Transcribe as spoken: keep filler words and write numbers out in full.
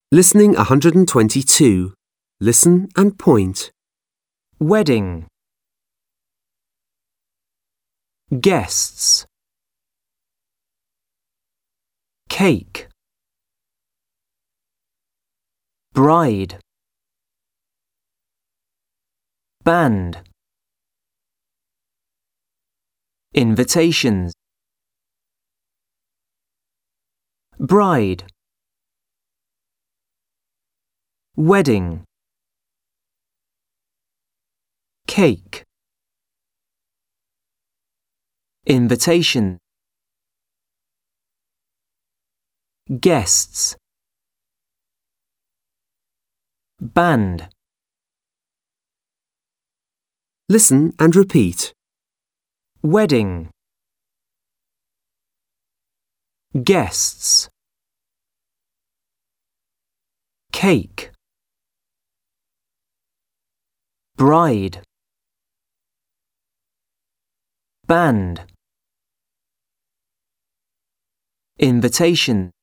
Listening one hundred twenty-two. Listen and point. Wedding. Guests. Cake. Bride. Band. Invitations. Bride. Wedding. Cake. Invitation. Guests. Band. Listen and repeat. Wedding. Guests. Cake. Bride. Band. Invitation.